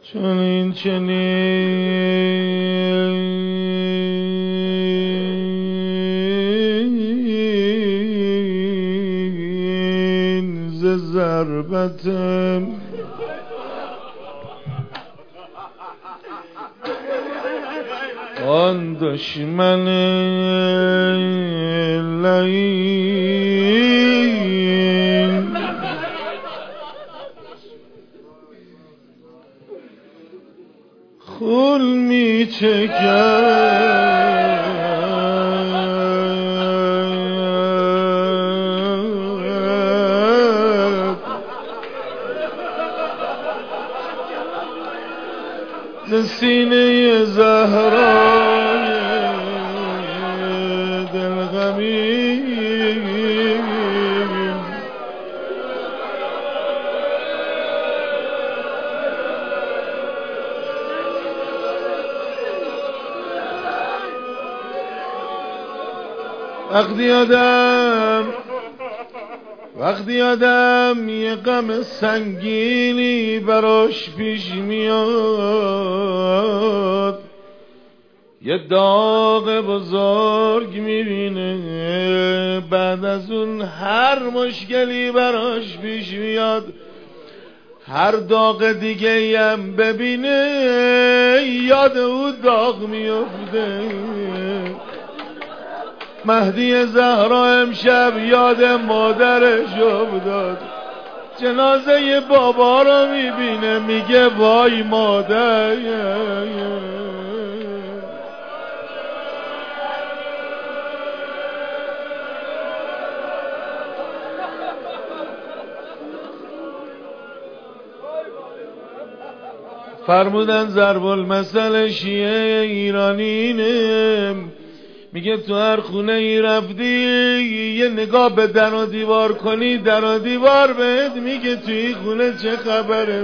چنین ز ضربتم آن دشمن لعین خون می چکد ز سینه زهرای دلغمین وقتی آدم یه غم سنگینی براش پیش میاد، یه داغ بزرگ میبینه، بعد از اون هر مشکلی براش پیش میاد، هر داغ دیگه هم ببینه یاد او داغ میفته. مهدی زهرا امشب یاد مادرش افتاد، جنازه بابا رو میبینه میگه وای مادر. فرمودن ضرب المثل شیعه ایرانینه، میگه تو هر خونه ای رفتی یه نگاه به در و دیوار کنی، در و دیوار بهت میگه تو این خونه چه خبره.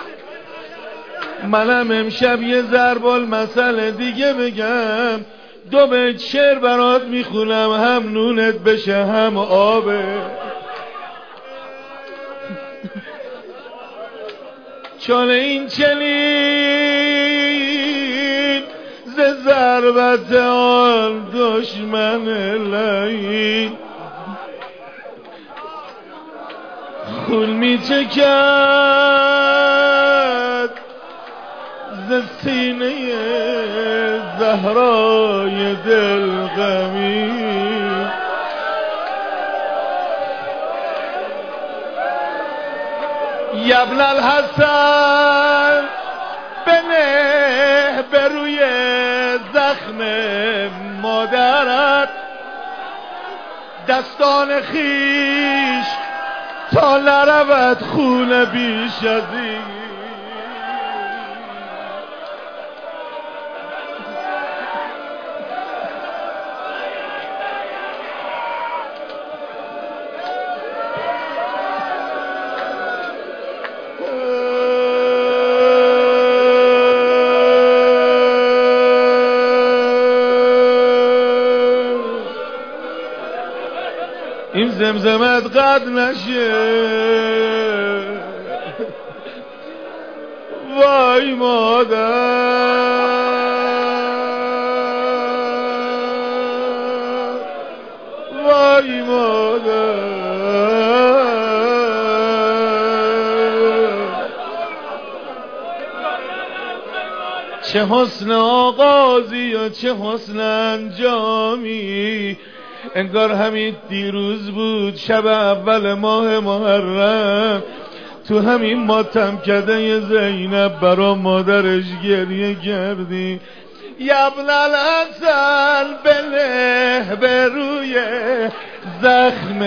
منم امشب یه ضرب المثل دیگه بگم، دو بیت شعر برات میخونم، هم نونت بشه هم آبه. چون این چنین ز ضربت آن دشمن لعین خون می چکد ز سینه زهرای دلغمین. یا ابن الحسن بنه به روی زخم مادرت دستان خیش تا نرود خون بیش از این. این زمزمت قد نشه وای مادر، وای مادر. چه حسن آغازی و چه حسن انجامی، انگار همین دیروز بود شب اول ماه محرم، تو همین ماتم کده زینب برا مادرش گریه کردی. یا ابن الحسن بله به روی زخم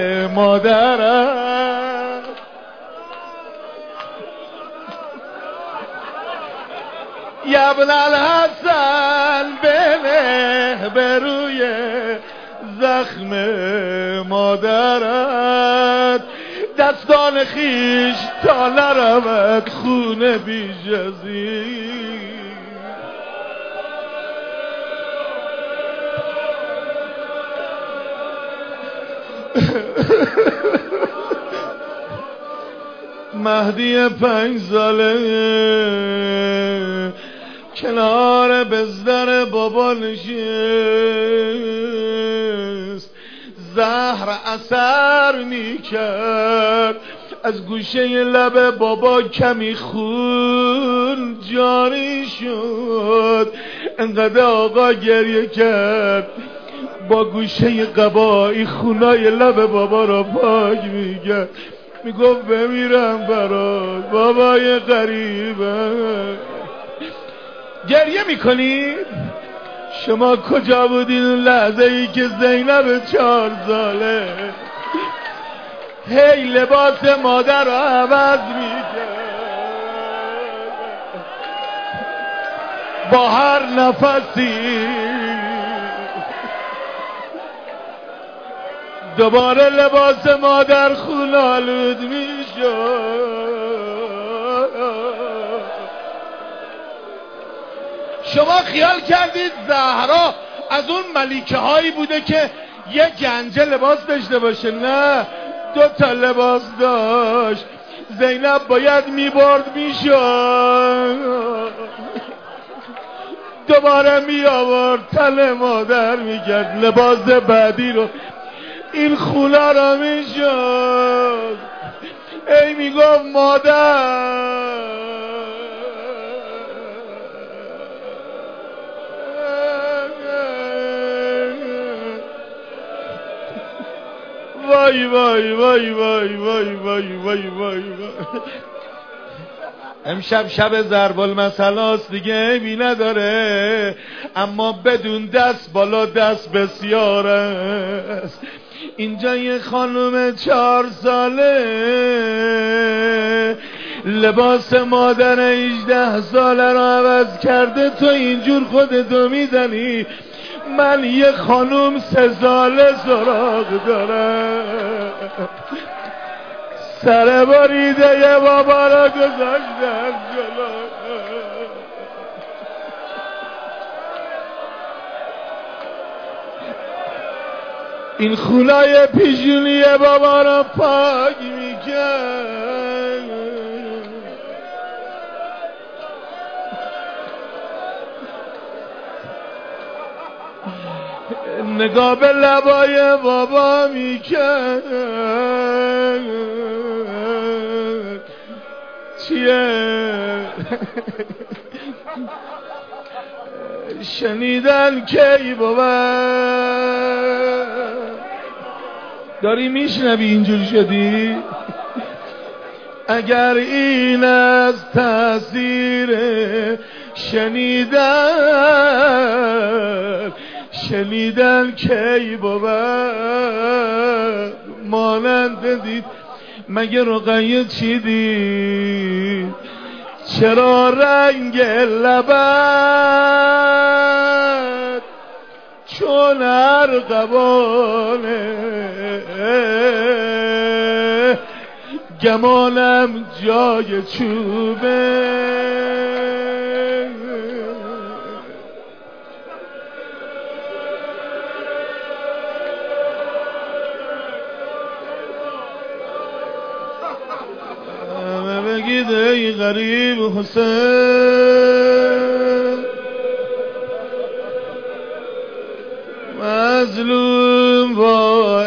مادرم، یا ابن الحسن بله به روی زخم مادرت دستان خیش تا نرود خون بیش از این. مهدی 5 ساله کنار بستر بابا نشست، زهر اثر میکرد، از گوشه لب بابا کمی خون جاری شد. انقدر آقا گریه کرد با گوشه قبایی خونای لب بابا را پاک میکرد، میگفت بمیرم برات بابای غریبه. گریه میکنید؟ شما کجا بودین اون لحظه ای که زینب 4 ساله هی لباس مادر رو عوض میکرد، با هر نفسی دوباره لباس مادر خونالود میشد. شما خیال کردید زهرا از اون ملیکه هایی بوده که یه گنجه لباس داشته باشه؟ نه، 2 تا لباس داشت. زینب باید میبرد میشد، دوباره می آورد تن مادر میکرد، لباس بعدی رو این خونه را میشد. ای میگفت مادر وای وای وای وای وای وای وای وای. امشب شب ضرب المثل است دیگه، عیبی نداره، اما بدون دست بالا دست بسیار است. اینجا یه خانم 4 ساله لباس مادر 18 ساله رو عوض کرده، تو اینجور خودتو میزنی. من یه خانم 3 ساله سراغ دارم، سر بریده یه بابا را گذاشتن جلو. این خونای پیشونی بابا را پاک میکرد. نگاه به لبای بابا میکرد. چیه؟ شنیدن کی بود؟ داری میشنوی اینجور شدی؟ اگر این از تاثیر شنیدن کی بود؟ مانند دید مگه رقیه چی دید؟ چرا رنگ لبت چون ارغوانه، گمانم جای چوبه. بگید ای غریب حسین، مظلوم با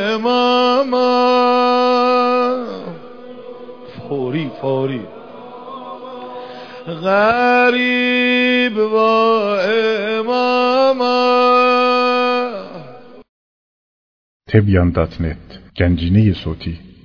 اماما، فوری غریب با اماما. Tebyan.net Gencine صوتی